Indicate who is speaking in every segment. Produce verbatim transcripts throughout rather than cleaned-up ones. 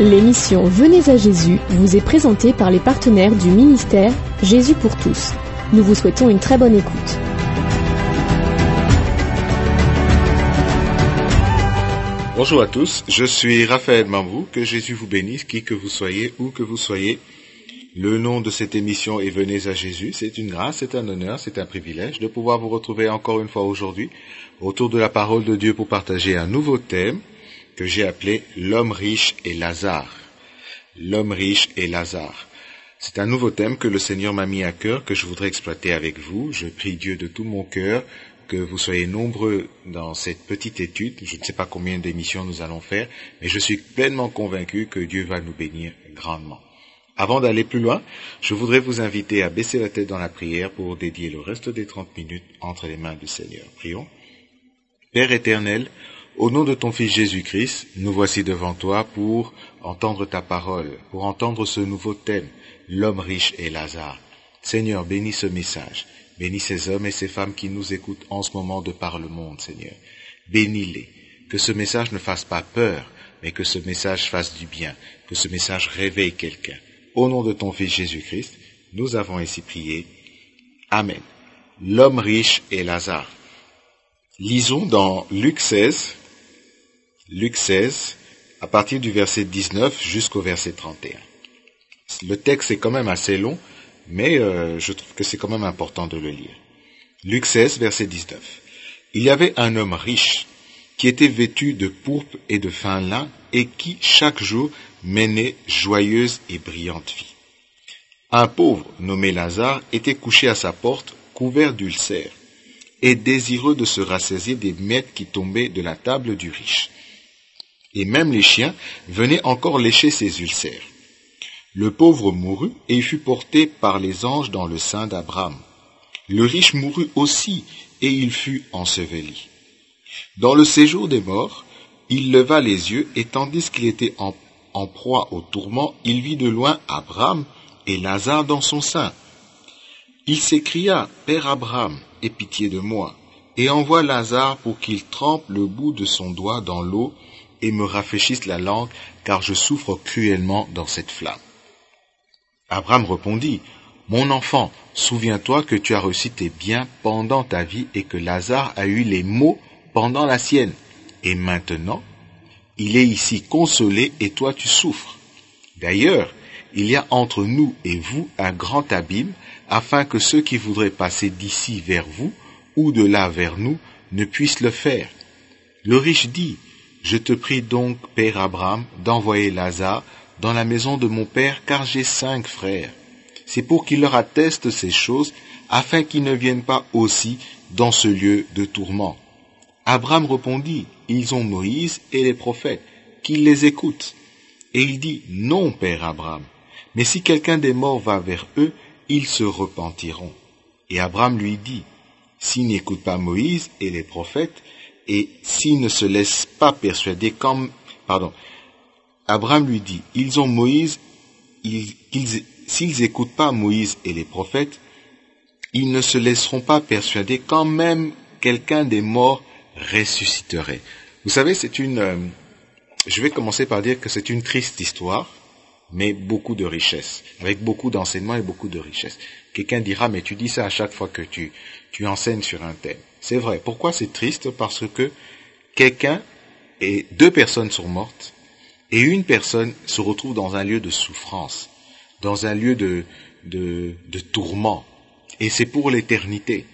Speaker 1: L'émission Venez à Jésus vous est présentée par les partenaires du ministère Jésus pour tous. Nous vous souhaitons une très bonne écoute.
Speaker 2: Bonjour à tous, je suis Raphaël Mambou, que Jésus vous bénisse, qui que vous soyez, où que vous soyez. Le nom de cette émission est Venez à Jésus. C'est une grâce, c'est un honneur, c'est un privilège de pouvoir vous retrouver encore une fois aujourd'hui autour de la parole de Dieu pour partager un nouveau thème que j'ai appelé l'homme riche et Lazare. L'homme riche et Lazare. C'est un nouveau thème que le Seigneur m'a mis à cœur, que je voudrais exploiter avec vous. Je prie Dieu de tout mon cœur que vous soyez nombreux dans cette petite étude. Je ne sais pas combien d'émissions nous allons faire, mais je suis pleinement convaincu que Dieu va nous bénir grandement. Avant d'aller plus loin, je voudrais vous inviter à baisser la tête dans la prière pour dédier le reste des trente minutes entre les mains du Seigneur. Prions. Père éternel, au nom de ton Fils Jésus-Christ, nous voici devant toi pour entendre ta parole, pour entendre ce nouveau thème, l'homme riche et Lazare. Seigneur, bénis ce message. Bénis ces hommes et ces femmes qui nous écoutent en ce moment de par le monde, Seigneur. Bénis-les. Que ce message ne fasse pas peur, mais que ce message fasse du bien, que ce message réveille quelqu'un. Au nom de ton Fils Jésus-Christ, nous avons ainsi prié. Amen. L'homme riche et Lazare. Lisons dans Luc seize, Luc seize, à partir du verset dix-neuf jusqu'au verset trente et un. Le texte est quand même assez long, mais euh, je trouve que c'est quand même important de le lire. Luc seize, verset dix-neuf. Il y avait un homme riche qui était vêtu de pourpre et de fin lin et qui, chaque jour, menait joyeuse et brillante vie. Un pauvre nommé Lazare était couché à sa porte, couvert d'ulcères, et désireux de se rassasier des miettes qui tombaient de la table du riche. Et même les chiens venaient encore lécher ses ulcères. Le pauvre mourut et fut porté par les anges dans le sein d'Abraham. Le riche mourut aussi et il fut enseveli. Dans le séjour des morts, il leva les yeux et tandis qu'il était en, en proie au tourment, il vit de loin Abraham et Lazare dans son sein. Il s'écria, « Père Abraham, aie pitié de moi, et envoie Lazare pour qu'il trempe le bout de son doigt dans l'eau et me rafraîchisse la langue, car je souffre cruellement dans cette flamme. » Abraham répondit, « Mon enfant, souviens-toi que tu as reçu tes biens pendant ta vie et que Lazare a eu les maux pendant la sienne. Et maintenant, il est ici consolé et toi tu souffres. D'ailleurs, il y a entre nous et vous un grand abîme, afin que ceux qui voudraient passer d'ici vers vous ou de là vers nous ne puissent le faire. » Le riche dit, « Je te prie donc, Père Abraham, d'envoyer Lazare dans la maison de mon père, car j'ai cinq frères. C'est pour qu'il leur atteste ces choses, afin qu'ils ne viennent pas aussi dans ce lieu de tourment. » Abraham répondit, « Ils ont Moïse et les prophètes, qu'ils les écoutent. » Et il dit, « Non, Père Abraham, mais si quelqu'un des morts va vers eux, ils se repentiront. » Et Abraham lui dit, « S'ils n'écoutent pas Moïse et les prophètes, et s'ils ne se laissent pas persuader comme... » Pardon. Abraham lui dit, « Ils ont Moïse, ils, qu'ils, s'ils n'écoutent pas Moïse et les prophètes, ils ne se laisseront pas persuader quand même quelqu'un des morts ressusciterait. » Vous savez, c'est une... Euh, je vais commencer par dire que c'est une triste histoire, mais beaucoup de richesse, avec beaucoup d'enseignements et beaucoup de richesse. Quelqu'un dira, mais tu dis ça à chaque fois que tu, tu enseignes sur un thème. C'est vrai. Pourquoi c'est triste? Parce que quelqu'un et deux personnes sont mortes et une personne se retrouve dans un lieu de souffrance, dans un lieu de, de, de tourment. Et c'est pour l'éternité.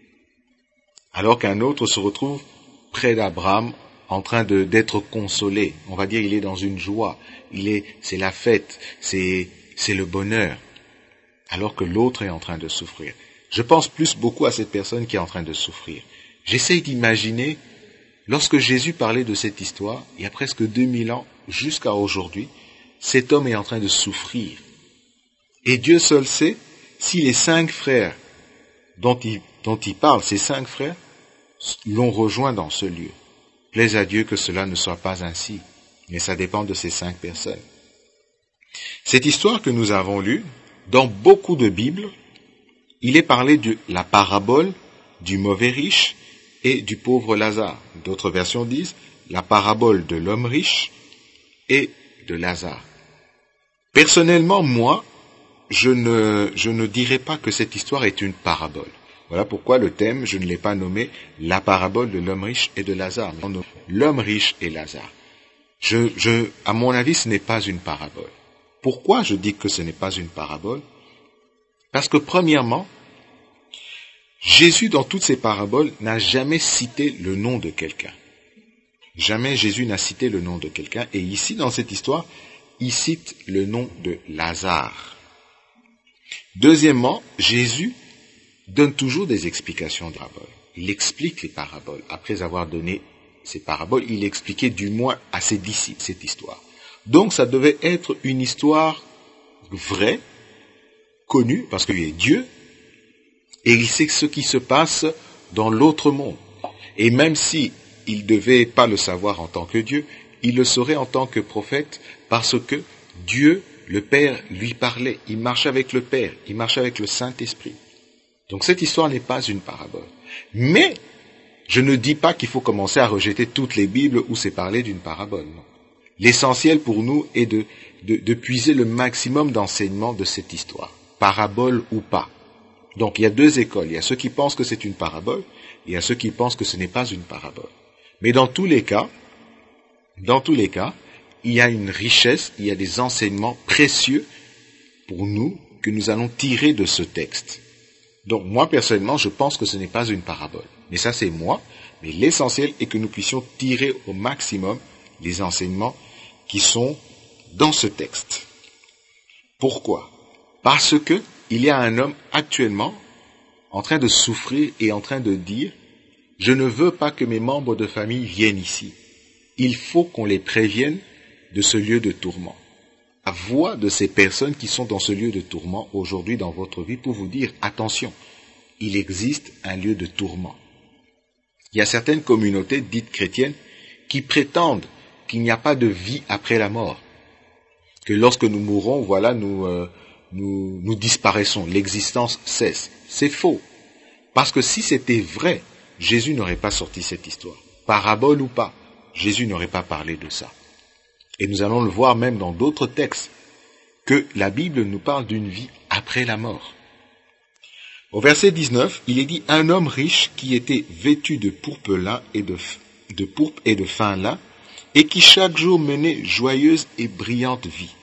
Speaker 2: Alors qu'un autre se retrouve près d'Abraham en train de, d'être consolé. On va dire, il est dans une joie. Il est, c'est la fête. C'est, c'est le bonheur. Alors que l'autre est en train de souffrir. Je pense plus beaucoup à cette personne qui est en train de souffrir. J'essaye d'imaginer, lorsque Jésus parlait de cette histoire, il y a presque deux mille ans, jusqu'à aujourd'hui, cet homme est en train de souffrir. Et Dieu seul sait si les cinq frères dont il, dont il parle, ces cinq frères, l'ont rejoint dans ce lieu. Plaise à Dieu que cela ne soit pas ainsi, mais ça dépend de ces cinq personnes. Cette histoire que nous avons lue, dans beaucoup de Bibles, il est parlé de la parabole du mauvais riche et du pauvre Lazare. D'autres versions disent la parabole de l'homme riche et de Lazare. Personnellement, moi, je ne, je ne dirais pas que cette histoire est une parabole. Voilà pourquoi le thème, je ne l'ai pas nommé la parabole de l'homme riche et de Lazare, mais l'homme riche et Lazare. Je, je, à mon avis, ce n'est pas une parabole. Pourquoi je dis que ce n'est pas une parabole? Parce que premièrement, Jésus, dans toutes ses paraboles, n'a jamais cité le nom de quelqu'un. Jamais Jésus n'a cité le nom de quelqu'un. Et ici, dans cette histoire, il cite le nom de Lazare. Deuxièmement, Jésus donne toujours des explications de paraboles. Il explique les paraboles. Après avoir donné ces paraboles, il expliquait du moins à ses disciples cette histoire. Donc ça devait être une histoire vraie, connue, parce qu'il est Dieu, et il sait ce qui se passe dans l'autre monde. Et même si il ne devait pas le savoir en tant que Dieu, il le saurait en tant que prophète, parce que Dieu, le Père, lui parlait. Il marchait avec le Père, il marchait avec le Saint-Esprit. Donc cette histoire n'est pas une parabole. Mais je ne dis pas qu'il faut commencer à rejeter toutes les Bibles où c'est parlé d'une parabole. Non. L'essentiel pour nous est de, de, de puiser le maximum d'enseignements de cette histoire, parabole ou pas. Donc il y a deux écoles. Il y a ceux qui pensent que c'est une parabole, et il y a ceux qui pensent que ce n'est pas une parabole. Mais dans tous les cas, dans tous les cas, il y a une richesse, il y a des enseignements précieux pour nous que nous allons tirer de ce texte. Donc moi personnellement, je pense que ce n'est pas une parabole. Mais ça c'est moi, mais l'essentiel est que nous puissions tirer au maximum les enseignements qui sont dans ce texte. Pourquoi? Parce que il y a un homme actuellement en train de souffrir et en train de dire « Je ne veux pas que mes membres de famille viennent ici. Il faut qu'on les prévienne de ce lieu de tourment. » La voix de ces personnes qui sont dans ce lieu de tourment aujourd'hui dans votre vie pour vous dire « Attention, il existe un lieu de tourment. » Il y a certaines communautés dites chrétiennes qui prétendent qu'il n'y a pas de vie après la mort. Que lorsque nous mourrons, voilà, nous, euh, nous, nous disparaissons, l'existence cesse. C'est faux. Parce que si c'était vrai, Jésus n'aurait pas sorti cette histoire. Parabole ou pas, Jésus n'aurait pas parlé de ça. Et nous allons le voir même dans d'autres textes, que la Bible nous parle d'une vie après la mort. Au verset dix-neuf, il est dit « Un homme riche qui était vêtu de pourpre lin et de, de pourpre et de fin lin, et qui chaque jour menait joyeuse et brillante vie.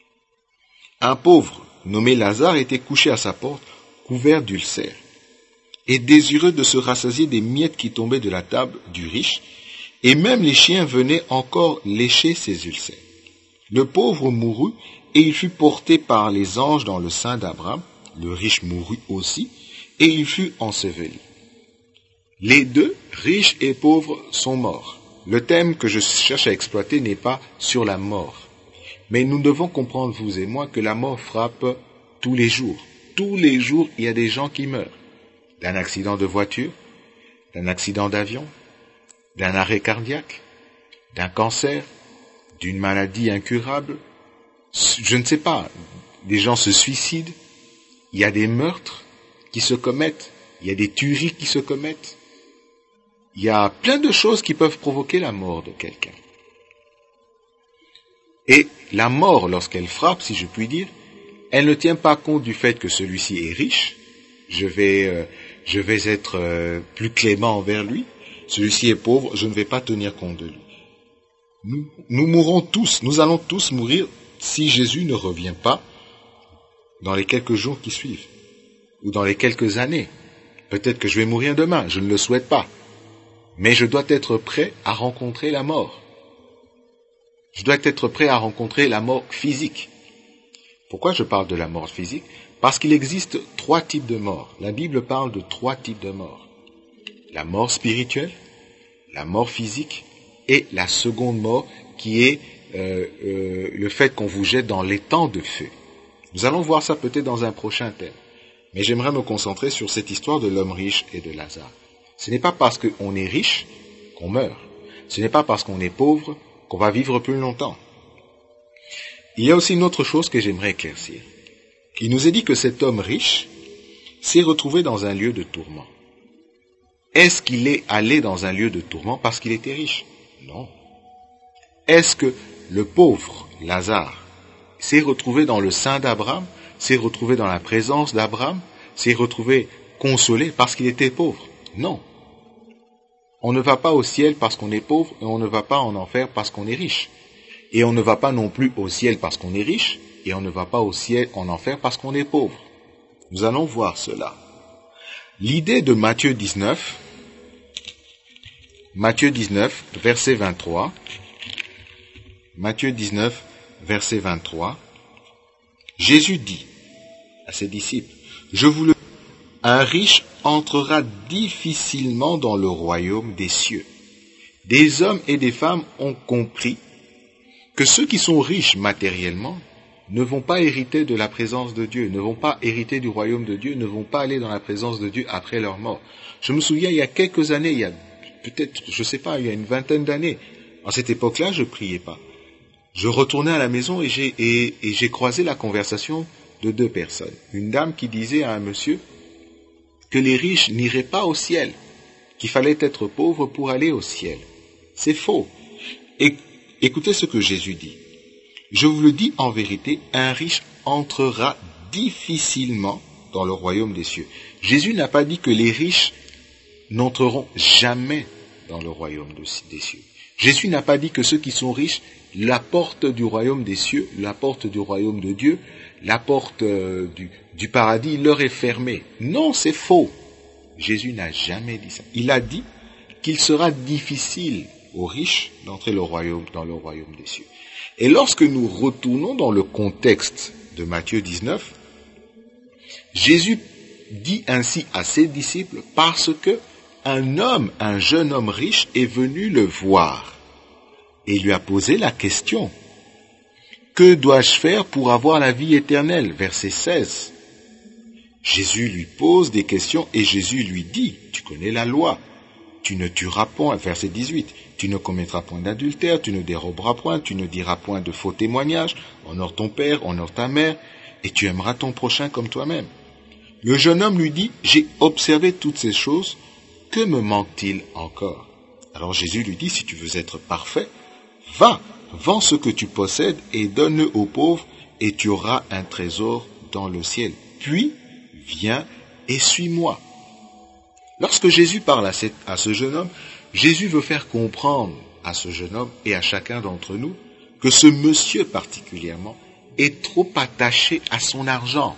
Speaker 2: Un pauvre, nommé Lazare, était couché à sa porte, couvert d'ulcères, et désireux de se rassasier des miettes qui tombaient de la table du riche, et même les chiens venaient encore lécher ses ulcères. Le pauvre mourut, et il fut porté par les anges dans le sein d'Abraham. Le riche mourut aussi, et il fut enseveli. Les deux, riches et pauvres, sont morts. Le thème que je cherche à exploiter n'est pas sur la mort. Mais nous devons comprendre, vous et moi, que la mort frappe tous les jours. Tous les jours, il y a des gens qui meurent. D'un accident de voiture, d'un accident d'avion, d'un arrêt cardiaque, d'un cancer, d'une maladie incurable. Je ne sais pas, des gens se suicident. Il y a des meurtres qui se commettent, il y a des tueries qui se commettent. Il y a plein de choses qui peuvent provoquer la mort de quelqu'un. Et la mort, lorsqu'elle frappe, si je puis dire, elle ne tient pas compte du fait que celui-ci est riche. Je vais, euh, je vais être euh, plus clément envers lui. Celui-ci est pauvre, je ne vais pas tenir compte de lui. Nous, nous mourrons tous, nous allons tous mourir si Jésus ne revient pas dans les quelques jours qui suivent, ou dans les quelques années. Peut-être que je vais mourir demain, je ne le souhaite pas. Mais je dois être prêt à rencontrer la mort. Je dois être prêt à rencontrer la mort physique. Pourquoi je parle de la mort physique? Parce qu'il existe trois types de morts. La Bible parle de trois types de morts. La mort spirituelle, la mort physique et la seconde mort qui est euh, euh, le fait qu'on vous jette dans l'étang de feu. Nous allons voir ça peut-être dans un prochain thème. Mais j'aimerais me concentrer sur cette histoire de l'homme riche et de Lazare. Ce n'est pas parce qu'on est riche qu'on meurt. Ce n'est pas parce qu'on est pauvre qu'on va vivre plus longtemps. Il y a aussi une autre chose que j'aimerais éclaircir. Il nous est dit que cet homme riche s'est retrouvé dans un lieu de tourment. Est-ce qu'il est allé dans un lieu de tourment parce qu'il était riche? Non. Est-ce que le pauvre Lazare s'est retrouvé dans le sein d'Abraham, s'est retrouvé dans la présence d'Abraham, s'est retrouvé consolé parce qu'il était pauvre. Non. On ne va pas au ciel parce qu'on est pauvre et on ne va pas en enfer parce qu'on est riche. Et on ne va pas non plus au ciel parce qu'on est riche et on ne va pas au ciel en enfer parce qu'on est pauvre. Nous allons voir cela. L'idée de Matthieu dix-neuf, Matthieu dix-neuf, verset vingt-trois, Matthieu dix-neuf, verset vingt-trois, Jésus dit à ses disciples, « Je vous le dis, un riche entrera difficilement dans le royaume des cieux. » Des hommes et des femmes ont compris que ceux qui sont riches matériellement ne vont pas hériter de la présence de Dieu, ne vont pas hériter du royaume de Dieu, ne vont pas aller dans la présence de Dieu après leur mort. Je me souviens, il y a quelques années, il y a peut-être, je ne sais pas, il y a une vingtaine d'années, à cette époque-là, je ne priais pas. Je retournais à la maison et j'ai, et, et j'ai croisé la conversation de deux personnes. Une dame qui disait à un monsieur que les riches n'iraient pas au ciel, qu'il fallait être pauvre pour aller au ciel. C'est faux. Et écoutez ce que Jésus dit. Je vous le dis en vérité, un riche entrera difficilement dans le royaume des cieux. Jésus n'a pas dit que les riches n'entreront jamais dans le royaume des cieux. Jésus n'a pas dit que ceux qui sont riches, la porte du royaume des cieux, la porte du royaume de Dieu, la porte euh, du, du paradis leur est fermée. Non, c'est faux. Jésus n'a jamais dit ça. Il a dit qu'il sera difficile aux riches d'entrer le royaume, dans le royaume des cieux. Et lorsque nous retournons dans le contexte de Matthieu dix-neuf, Jésus dit ainsi à ses disciples parce que un homme, un jeune homme riche est venu le voir et lui a posé la question, « Que dois-je faire pour avoir la vie éternelle » Verset seize. Jésus lui pose des questions et Jésus lui dit, « Tu connais la loi. Tu ne tueras point, verset dix-huit, tu ne commettras point d'adultère, tu ne déroberas point, tu ne diras point de faux témoignages, honore ton père, honore ta mère, et tu aimeras ton prochain comme toi-même. » Le jeune homme lui dit, « J'ai observé toutes ces choses, que me manque-t-il encore ?» Alors Jésus lui dit, « Si tu veux être parfait, va, vends ce que tu possèdes et donne-le aux pauvres, et tu auras un trésor dans le ciel. Puis, viens et suis-moi. » Lorsque Jésus parle à, cette, à ce jeune homme, Jésus veut faire comprendre à ce jeune homme et à chacun d'entre nous que ce monsieur particulièrement est trop attaché à son argent.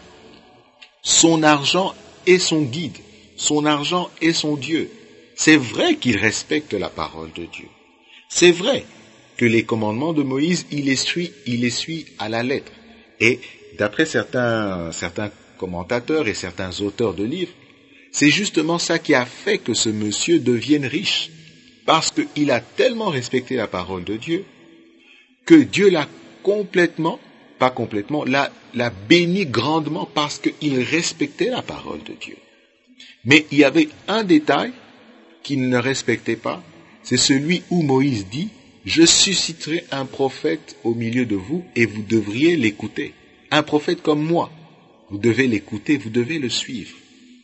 Speaker 2: Son argent est son guide, son argent est son Dieu. C'est vrai qu'il respecte la parole de Dieu. C'est vrai que les commandements de Moïse, il les suit, il les suit à la lettre. Et d'après certains, certains commentateurs et certains auteurs de livres, c'est justement ça qui a fait que ce monsieur devienne riche, parce qu'il a tellement respecté la parole de Dieu, que Dieu l'a complètement, pas complètement, l'a, l'a béni grandement parce qu'il respectait la parole de Dieu. Mais il y avait un détail qu'il ne respectait pas, c'est celui où Moïse dit, « Je susciterai un prophète au milieu de vous et vous devriez l'écouter. » Un prophète comme moi, vous devez l'écouter, vous devez le suivre.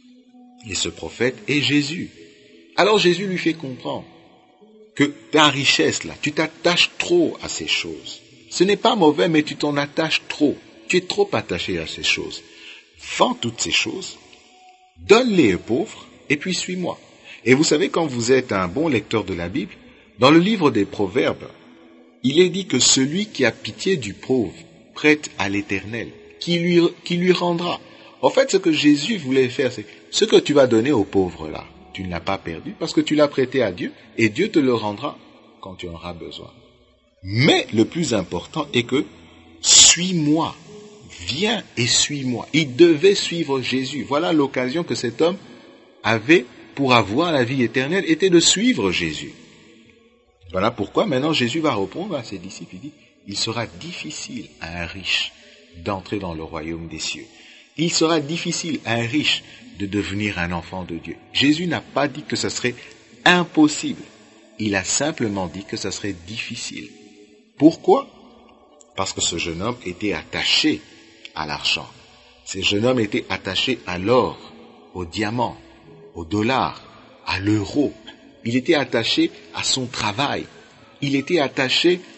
Speaker 2: Et ce prophète est Jésus. Alors Jésus lui fait comprendre que ta richesse là, tu t'attaches trop à ces choses. Ce n'est pas mauvais, mais tu t'en attaches trop. Tu es trop attaché à ces choses. Vends toutes ces choses, donne-les aux pauvres, et puis suis-moi. Et vous savez, quand vous êtes un bon lecteur de la Bible, dans le livre des Proverbes, il est dit que celui qui a pitié du pauvre prête à l'Éternel, qui lui, qui lui rendra. En fait, ce que Jésus voulait faire, c'est ce que tu vas donner aux pauvres là, tu ne l'as pas perdu parce que tu l'as prêté à Dieu et Dieu te le rendra quand tu en auras besoin. Mais le plus important est que suis-moi, viens et suis-moi. Il devait suivre Jésus. Voilà l'occasion que cet homme avait pour avoir la vie éternelle, était de suivre Jésus. Voilà pourquoi maintenant Jésus va répondre à ses disciples. Il dit, il sera difficile à un riche d'entrer dans le royaume des cieux. Il sera difficile à un riche de devenir un enfant de Dieu. Jésus n'a pas dit que ce serait impossible. Il a simplement dit que ce serait difficile. Pourquoi? Parce que ce jeune homme était attaché à l'argent. Ce jeune homme était attaché à l'or, au diamant, au dollar, à l'euro. Il était attaché à son travail. Il était attaché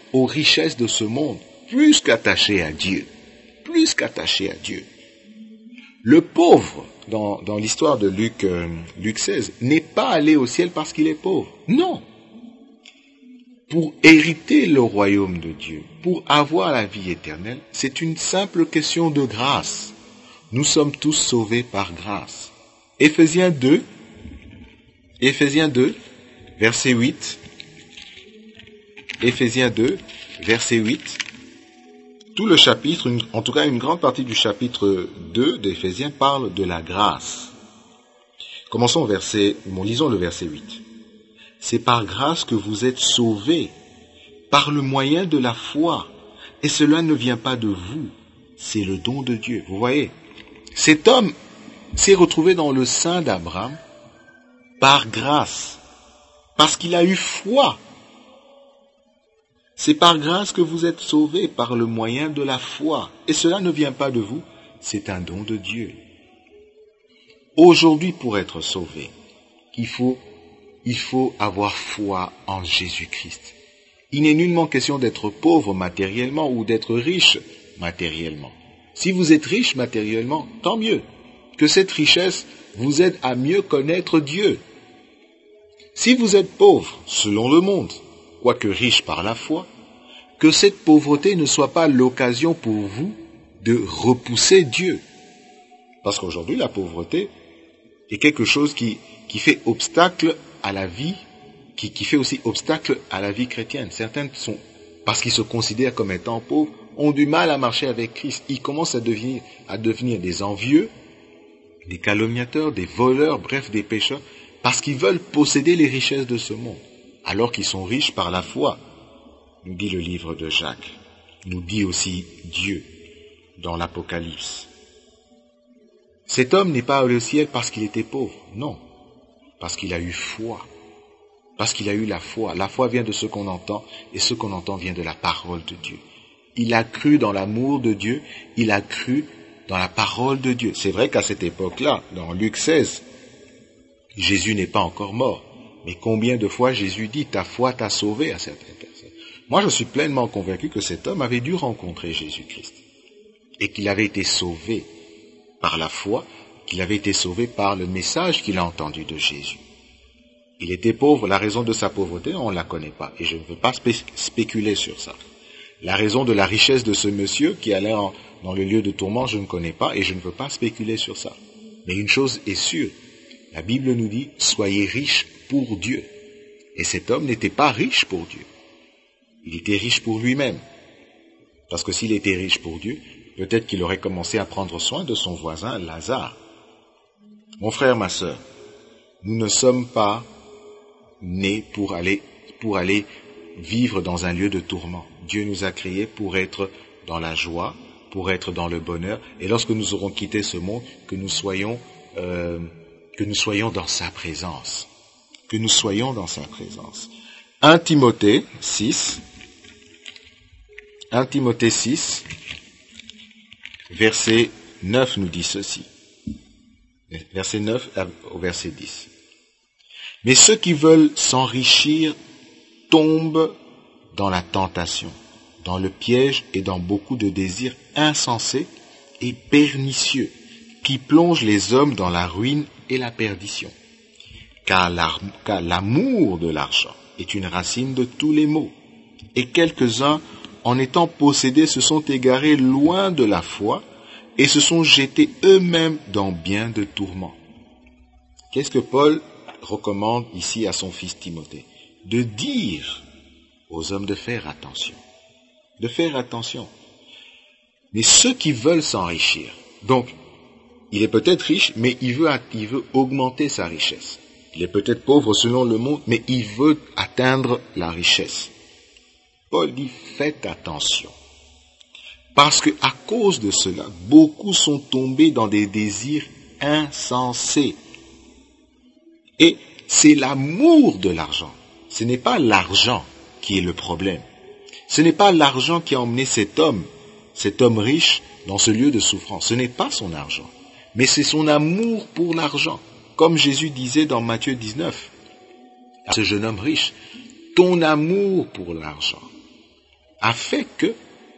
Speaker 2: aux richesses de ce monde, plus qu'attaché à Dieu. Plus qu'attaché à Dieu. Le pauvre, dans, dans l'histoire de Luc, euh, Luc seize, n'est pas allé au ciel parce qu'il est pauvre. Non. Pour hériter le royaume de Dieu, pour avoir la vie éternelle, c'est une simple question de grâce. Nous sommes tous sauvés par grâce. Éphésiens deux, Éphésiens deux, verset huit. Éphésiens deux, verset huit. Tout le chapitre, une, en tout cas une grande partie du chapitre deux d'Éphésiens parle de la grâce. Commençons au verset, bon, lisons le verset huit. C'est par grâce que vous êtes sauvés, par le moyen de la foi, et cela ne vient pas de vous, c'est le don de Dieu. Vous voyez, cet homme s'est retrouvé dans le sein d'Abraham par grâce, parce qu'il a eu foi. C'est par grâce que vous êtes sauvés par le moyen de la foi. Et cela ne vient pas de vous, c'est un don de Dieu. Aujourd'hui, pour être sauvé, il faut, il faut avoir foi en Jésus-Christ. Il n'est nullement question d'être pauvre matériellement ou d'être riche matériellement. Si vous êtes riche matériellement, tant mieux. Que cette richesse vous aide à mieux connaître Dieu. Si vous êtes pauvre, selon le monde, quoique riche par la foi, que cette pauvreté ne soit pas l'occasion pour vous de repousser Dieu. Parce qu'aujourd'hui, la pauvreté est quelque chose qui, qui fait obstacle à la vie, qui, qui fait aussi obstacle à la vie chrétienne. Certains sont, parce qu'ils se considèrent comme étant pauvres, ont du mal à marcher avec Christ. Ils commencent à devenir, à devenir des envieux, des calomniateurs, des voleurs, bref, des pécheurs, parce qu'ils veulent posséder les richesses de ce monde, alors qu'ils sont riches par la foi, nous dit le livre de Jacques, nous dit aussi Dieu dans l'Apocalypse. Cet homme n'est pas allé au ciel parce qu'il était pauvre, non, parce qu'il a eu foi, parce qu'il a eu la foi. La foi vient de ce qu'on entend, et ce qu'on entend vient de la parole de Dieu. Il a cru dans l'amour de Dieu, il a cru dans la parole de Dieu. C'est vrai qu'à cette époque-là, dans Luc seize, Jésus n'est pas encore mort. Mais combien de fois Jésus dit, ta foi t'a sauvé à certaines personnes. Moi, je suis pleinement convaincu que cet homme avait dû rencontrer Jésus-Christ. Et qu'il avait été sauvé par la foi, qu'il avait été sauvé par le message qu'il a entendu de Jésus. Il était pauvre, la raison de sa pauvreté, on ne la connaît pas. Et je ne veux pas spé- spéculer sur ça. La raison de la richesse de ce monsieur qui allait en, dans le lieu de tourment, je ne connais pas et je ne veux pas spéculer sur ça. Mais une chose est sûre, la Bible nous dit, soyez riches pour Dieu. Et cet homme n'était pas riche pour Dieu. Il était riche pour lui-même. Parce que s'il était riche pour Dieu, peut-être qu'il aurait commencé à prendre soin de son voisin Lazare. Mon frère, ma sœur, nous ne sommes pas nés pour aller, pour aller vivre dans un lieu de tourment. Dieu nous a créés pour être dans la joie, pour être dans le bonheur, et lorsque nous aurons quitté ce monde, que nous soyons, euh, que nous soyons dans sa présence. Que nous soyons dans sa présence. un Timothée six, un Timothée six, verset neuf nous dit ceci. Verset neuf au verset dix. Mais ceux qui veulent s'enrichir tombent dans la tentation, dans le piège et dans beaucoup de désirs insensés et pernicieux qui plongent les hommes dans la ruine et la perdition. Car l'amour de l'argent est une racine de tous les maux, et quelques-uns, en étant possédés, se sont égarés loin de la foi et se sont jetés eux-mêmes dans bien de tourments. Qu'est-ce que Paul recommande ici à son fils Timothée? De dire aux hommes de faire attention. De faire attention. Mais ceux qui veulent s'enrichir, donc, il est peut-être riche, mais il veut, il veut augmenter sa richesse. Il est peut-être pauvre selon le monde, mais il veut atteindre la richesse. Paul dit, faites attention. Parce que à cause de cela, beaucoup sont tombés dans des désirs insensés. Et c'est l'amour de l'argent. Ce n'est pas l'argent qui est le problème. Ce n'est pas l'argent qui a emmené cet homme, cet homme riche, dans ce lieu de souffrance. Ce n'est pas son argent, mais c'est son amour pour l'argent. Comme Jésus disait dans Matthieu dix-neuf, à ce jeune homme riche, ton amour pour l'argent a fait que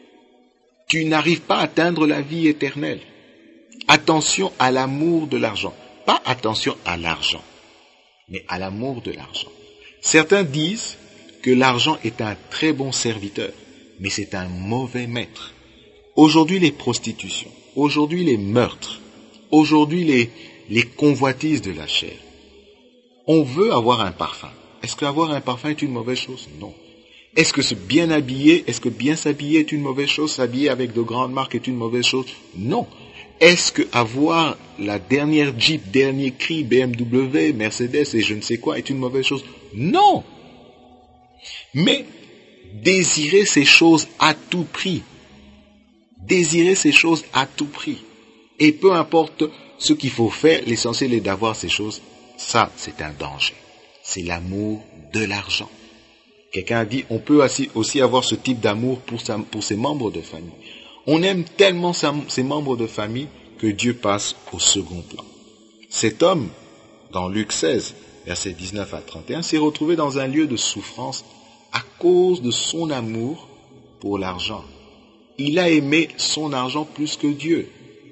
Speaker 2: tu n'arrives pas à atteindre la vie éternelle. Attention à l'amour de l'argent. Pas attention à l'argent, mais à l'amour de l'argent. Certains disent que l'argent est un très bon serviteur, mais c'est un mauvais maître. Aujourd'hui, les prostitutions, aujourd'hui, les meurtres, aujourd'hui, les, les convoitises de la chair. On veut avoir un parfum. Est-ce qu'avoir un parfum est une mauvaise chose? Non. Est-ce que se bien habiller, est-ce que bien s'habiller est une mauvaise chose? S'habiller avec de grandes marques est une mauvaise chose? Non. Est-ce que avoir la dernière Jeep, dernier cri, B M W, Mercedes et je ne sais quoi est une mauvaise chose? Non. Mais désirer ces choses à tout prix. Désirer ces choses à tout prix. Et peu importe ce qu'il faut faire, l'essentiel est d'avoir ces choses. Ça, c'est un danger. C'est l'amour de l'argent. Quelqu'un a dit, on peut aussi avoir ce type d'amour pour, sa, pour ses membres de famille. On aime tellement sa, ses membres de famille que Dieu passe au second plan. Cet homme, dans Luc seize, versets dix-neuf à trente et un, s'est retrouvé dans un lieu de souffrance à cause de son amour pour l'argent. Il a aimé son argent plus que Dieu.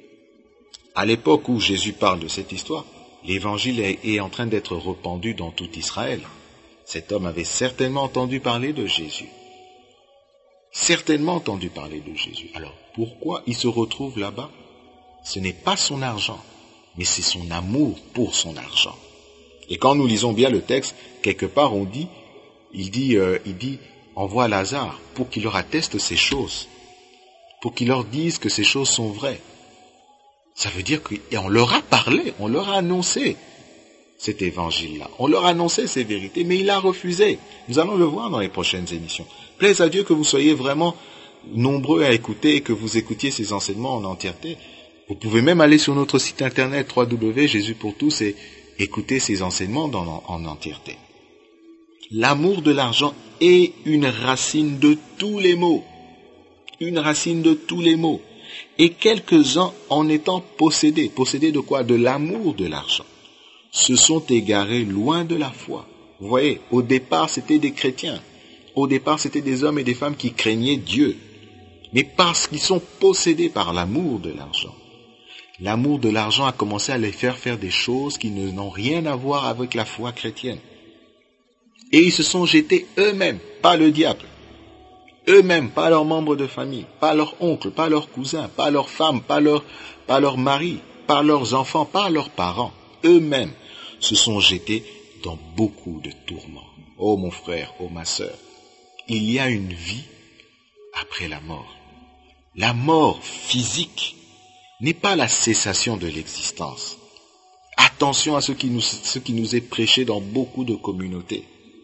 Speaker 2: À l'époque où Jésus parle de cette histoire, l'évangile est en train d'être répandu dans tout Israël. Cet homme avait certainement entendu parler de Jésus. Certainement entendu parler de Jésus. Alors, pourquoi il se retrouve là-bas? Ce n'est pas son argent, mais c'est son amour pour son argent. Et quand nous lisons bien le texte, quelque part on dit, il dit, euh, il dit, envoie Lazare pour qu'il leur atteste ces choses, pour qu'il leur dise que ces choses sont vraies. Ça veut dire qu'on leur a parlé, on leur a annoncé cet évangile-là. On leur a annoncé ces vérités, mais il a refusé. Nous allons le voir dans les prochaines émissions. Plaise à Dieu que vous soyez vraiment nombreux à écouter et que vous écoutiez ces enseignements en entièreté. Vous pouvez même aller sur notre site internet w w w point jésus pour tous et écouter ces enseignements dans, en entièreté. L'amour de l'argent est une racine de tous les maux. Une racine de tous les maux. Et quelques-uns en étant possédés. Possédés de quoi? De l'amour de l'argent. Se sont égarés loin de la foi. Vous voyez, au départ, c'était des chrétiens. Au départ, c'était des hommes et des femmes qui craignaient Dieu. Mais parce qu'ils sont possédés par l'amour de l'argent, l'amour de l'argent a commencé à les faire faire des choses qui ne n'ont rien à voir avec la foi chrétienne. Et ils se sont jetés eux-mêmes, pas le diable. Eux-mêmes, pas leurs membres de famille, pas leurs oncles, pas leurs cousins, pas leurs femmes, pas leurs, pas leurs maris, pas leurs enfants, pas leurs parents. Eux-mêmes se sont jetés dans beaucoup de tourments. Oh mon frère, oh ma sœur, il y a une vie après la mort. La mort physique n'est pas la cessation de l'existence. Attention à ce qui nous, ce qui nous est prêché dans beaucoup de communautés.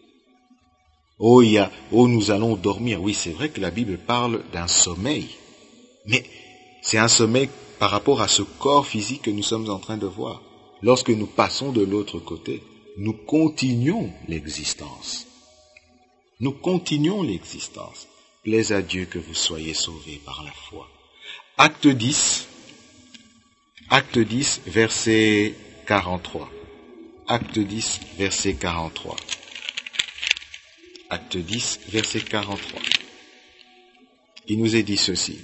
Speaker 2: Oh, il y a, oh, nous allons dormir. Oui, c'est vrai que la Bible parle d'un sommeil. Mais c'est un sommeil par rapport à ce corps physique que nous sommes en train de voir. Lorsque nous passons de l'autre côté, nous continuons l'existence. Nous continuons l'existence. Plaise à Dieu que vous soyez sauvés par la foi. Acte dix, Acte dix, verset quarante-trois. Acte dix, verset quarante-trois. Acte dix, verset quarante-trois. Il nous est dit ceci.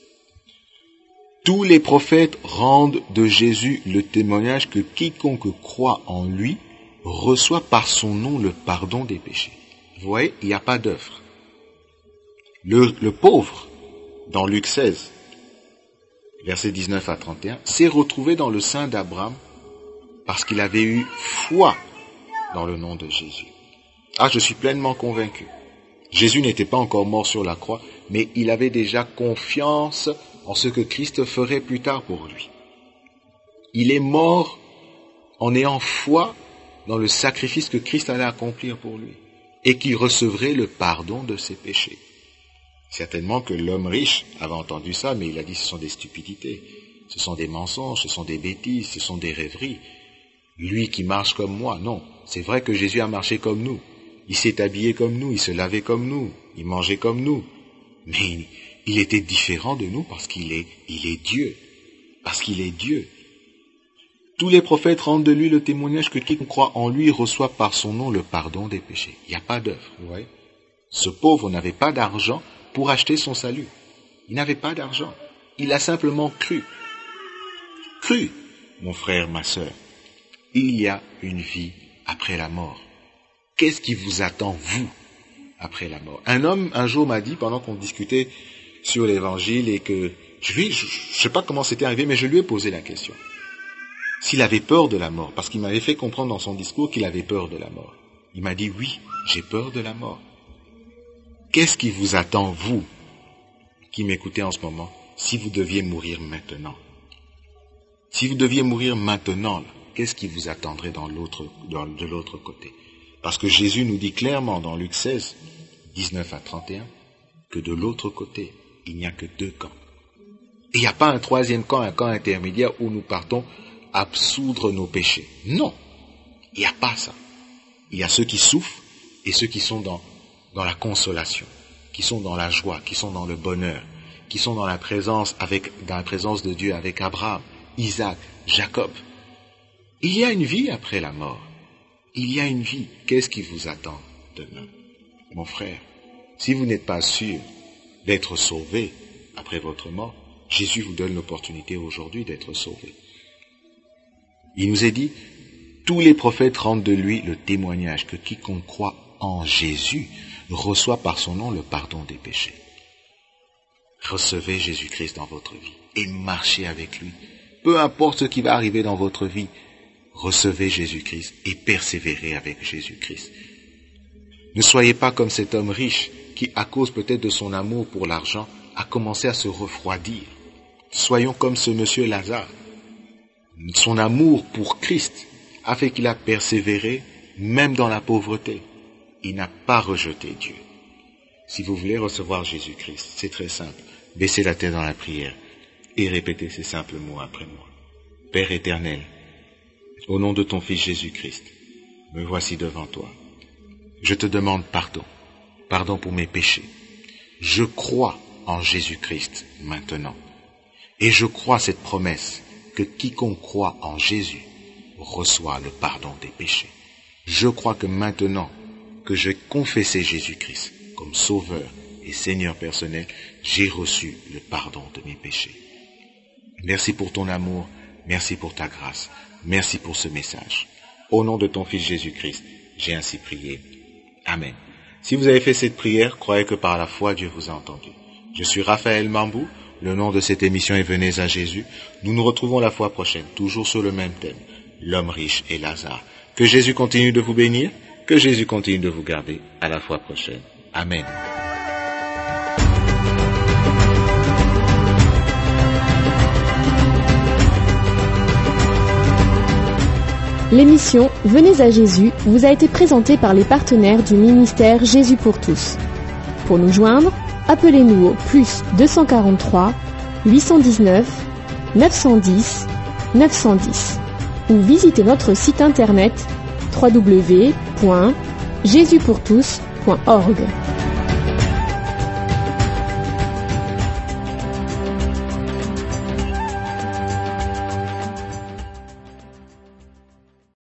Speaker 2: Tous les prophètes rendent de Jésus le témoignage que quiconque croit en lui reçoit par son nom le pardon des péchés. Vous voyez, il n'y a pas d'œuvre. Le, le pauvre, dans Luc seize, versets dix-neuf à trente et un, s'est retrouvé dans le sein d'Abraham parce qu'il avait eu foi dans le nom de Jésus. Ah, je suis pleinement convaincu. Jésus n'était pas encore mort sur la croix, mais il avait déjà confiance en ce que Christ ferait plus tard pour lui. Il est mort en ayant foi dans le sacrifice que Christ allait accomplir pour lui et qu'il recevrait le pardon de ses péchés. Certainement que l'homme riche avait entendu ça, mais il a dit ce sont des stupidités, ce sont des mensonges, ce sont des bêtises, ce sont des rêveries. Lui qui marche comme moi, non. C'est vrai que Jésus a marché comme nous. Il s'est habillé comme nous, il se lavait comme nous, il mangeait comme nous. Mais il était différent de nous parce qu'il est, il est Dieu. Parce qu'il est Dieu. Tous les prophètes rendent de lui le témoignage que quiconque croit en lui reçoit par son nom le pardon des péchés. Il n'y a pas d'œuvre, vous voyez. Ce pauvre n'avait pas d'argent, pour acheter son salut. Il n'avait pas d'argent. Il a simplement cru. Cru, mon frère, ma sœur. Il y a une vie après la mort. Qu'est-ce qui vous attend, vous, après la mort? Un homme, un jour, m'a dit, pendant qu'on discutait sur l'évangile, et que, je lui, je, je sais pas comment c'était arrivé, mais je lui ai posé la question. S'il avait peur de la mort, parce qu'il m'avait fait comprendre dans son discours qu'il avait peur de la mort. Il m'a dit, oui, j'ai peur de la mort. Qu'est-ce qui vous attend, vous, qui m'écoutez en ce moment, si vous deviez mourir maintenant? Si vous deviez mourir maintenant, qu'est-ce qui vous attendrait dans l'autre, dans, de l'autre côté? Parce que Jésus nous dit clairement dans Luc seize, dix-neuf à trente et un, que de l'autre côté, il n'y a que deux camps. Et il n'y a pas un troisième camp, un camp intermédiaire où nous partons absoudre nos péchés. Non, il n'y a pas ça. Il y a ceux qui souffrent et ceux qui sont dans, dans la consolation, qui sont dans la joie, qui sont dans le bonheur, qui sont dans la présence avec, dans la présence de Dieu avec Abraham, Isaac, Jacob. Il y a une vie après la mort. Il y a une vie. Qu'est-ce qui vous attend demain? Mon frère, si vous n'êtes pas sûr d'être sauvé après votre mort, Jésus vous donne l'opportunité aujourd'hui d'être sauvé. Il nous est dit, tous les prophètes rendent de lui le témoignage que quiconque croit en Jésus reçoit par son nom le pardon des péchés. Recevez Jésus-Christ dans votre vie et marchez avec lui. Peu importe ce qui va arriver dans votre vie, recevez Jésus-Christ et persévérez avec Jésus-Christ. Ne soyez pas comme cet homme riche qui, à cause peut-être de son amour pour l'argent, a commencé à se refroidir. Soyons comme ce monsieur Lazare. Son amour pour Christ a fait qu'il a persévéré même dans la pauvreté. Il n'a pas rejeté Dieu. Si vous voulez recevoir Jésus-Christ, c'est très simple. Baissez la tête dans la prière et répétez ces simples mots après moi. Père éternel, au nom de ton Fils Jésus-Christ, me voici devant toi. Je te demande pardon. Pardon pour mes péchés. Je crois en Jésus-Christ maintenant. Et je crois cette promesse que quiconque croit en Jésus reçoit le pardon des péchés. Je crois que maintenant que j'ai confessé Jésus-Christ comme Sauveur et Seigneur personnel, j'ai reçu le pardon de mes péchés. Merci pour ton amour, merci pour ta grâce, merci pour ce message. Au nom de ton Fils Jésus-Christ, j'ai ainsi prié. Amen. Si vous avez fait cette prière, croyez que par la foi, Dieu vous a entendu. Je suis Raphaël Mambou. Le nom de cette émission est Venez à Jésus. Nous nous retrouvons la fois prochaine, toujours sur le même thème, l'homme riche et Lazare. Que Jésus continue de vous bénir, que Jésus continue de vous garder. À la fois prochaine. Amen.
Speaker 1: L'émission Venez à Jésus vous a été présentée par les partenaires du ministère Jésus pour tous. Pour nous joindre, appelez-nous au plus deux cent quarante-trois, huit cent dix-neuf, neuf cent dix, neuf cent dix ou visitez notre site internet w w w point jésus pour tous point org.